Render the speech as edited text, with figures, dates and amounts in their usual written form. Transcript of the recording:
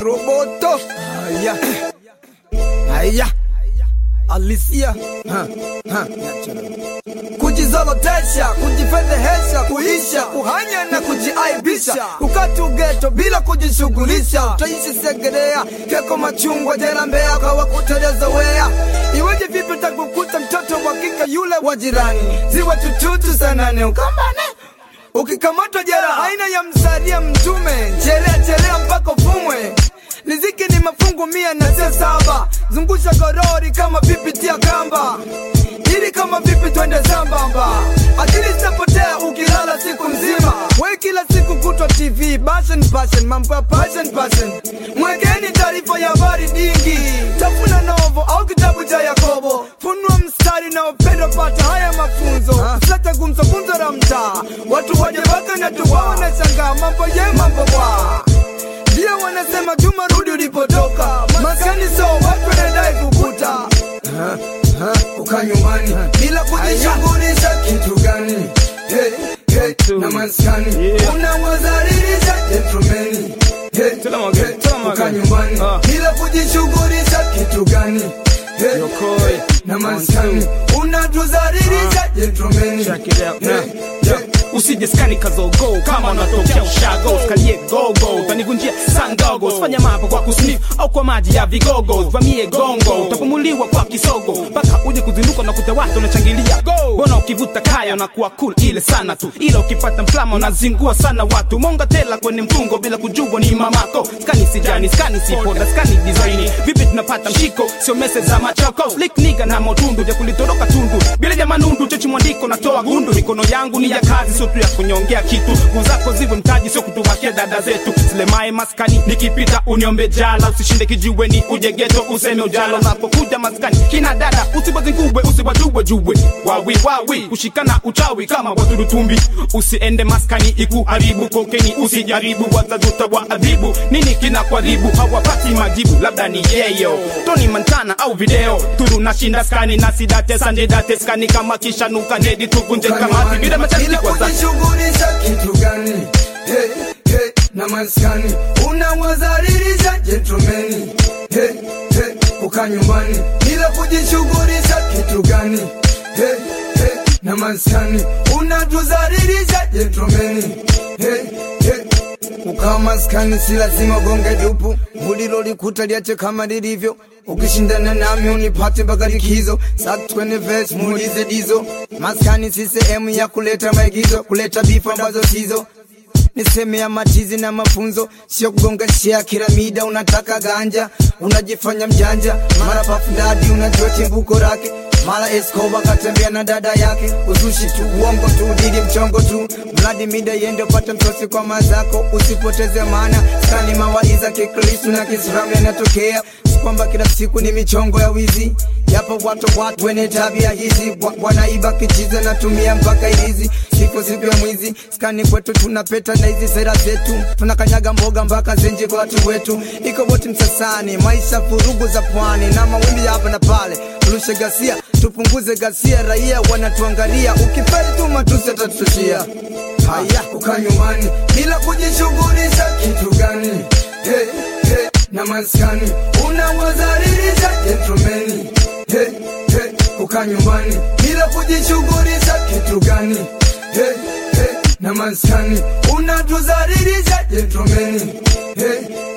Roboto. Haya Alicia kujizolotesha, kujifedhehesha, kuisha, kuhanya na kujiaibisha, kukatu geto bila kujishughulisha. Utaishi Segerea, Keko, Machungwa, Jera, Mbeya kwa kuteleza wea. Iweje vipi utakukuta mtoto wa kike yule wa jirani, ziwa tututu sana ne ukambane. Ukikamatwa jera haina ya msaria mtume, chelea mpaka ufumwe. Riziki ni mafungu 107, zungusha gorori kama pipi tia kamba, ili kama vipi twende sambamba. Akili zitapotea ukilala siku mzima, we kila siku kutwa TV, passion, mambo ya passion. Mwekeni taarifa ya habari dingi, tafuna novo au kitabu cha Yakobo, funua mstari na upendo pata haya mafunzo. Sata gumzo la mtaa, watu waje waka na tuwaone shangaa, mambo ye mambo wa. Ndio wanasema Juma rudi ulipotoka, maskani so watu wanadai kukuta. Uka nyumbani bila kujishughulisha kitu gani? Na maskani unawazalilisha gentlemen. Uka nyumbani bila kujishughulisha kitu gani? Na maskani unatuzalilisha gentlemen. Usije skani kazogo kama unatokea ushago, skalie gogo utanigunjia sandogo. Sifanya mambo kwa kusniff au kwa maji ya vigogo, vamie gongo utapumuliwa kwa kisogo, mpaka uje kuzinduka na kutewata unachangilia go. Bona ukivuta kaya unakuwa cool ile sana tu, ila ukipata mflama unazingua sana watu. Monga tela kwenye mtungo bila kujua ni mamako. Skani sijani, skani sipoda, skani design. Vipi tunapata mshiko, sio message za machoko. Slick nigga na motundu ya kulitoroka tundu, bila jamaa nundu chechi mwandiko natoa gundu. Mikono yangu ni ya kazi, sio tu ya kunyongea kitu. Nguzako ziwe mtaji, sio kutubakia dada zetu. Zile mae maskani nikipita uniombe jala, usishinde kijiweni uje ghetto useme ujalo. Unapokuja maskani kina dada usibazingubwe, usibajue jue wawi kushikana uchawi kama watu lutumbi. Usiende maskani ikuharibu, kokeni usijaribu, watajuta wa adhibu. Nini kina kwaribu, hawapati majibu, labda ni yeyo Tony Montana au video. Turu na shinda skani na sidate sandedate skani kama kisha nuka nedi tukunje kamati bila machati kwa zaki. Kujishughulisha kitu gani? Na maskani unawazalilisha gentlemen. Uka nyumbani bila kujishughulisha kitu gani? Na maskani unatuzalilisha gentlemen. Uka maskani si lazima gonge dupu, mulilo likuta liache kama lilivyo. Ukishindana nami unipate mpaka likizo, sack 20 verse muulize dizo. Maskani si sehemu ya kuleta maigizo, kuleta bifu ambazo sizo. Niseme ya matizi na mafunzo, sio kugonga shia kila mida. Unataka ganja, unajifanya mjanja, mara pafundadi unajua chimbuko lake. Mala Escobar katembea na dada yake, uzushi tu, uongo tu, didi mchongo tu. Mladi mida yende upate mtosi kwa mazako, usipoteze maana. Skani mawaiza kikristu na Kiislamu yanatokea, kwamba kila siku ni michongo ya wizi. Yapo watu wene tabia hizi, wanaiba kichiza na tumia mpaka ilizi. Siku ya mwizi, skani kwetu tunapeta na hizi sera zetu. Tunakanyaga mboga mpaka zenje kwa watu wetu. Iko boti Msasani, maisha furugu za pwani na mawimbi hapa na pale. Tulushe gasia, tupunguze gasia, raia wanatuangalia. Ukifeli tu matusi atatushia. Haya, uka nyumbani bila kujishughulisha kitu gani? Na maskani unawazalilisha gentlemen. Uka nyumbani bila kujishughulisha kitu gani? Na maskani unatuzalilisha gentlemen.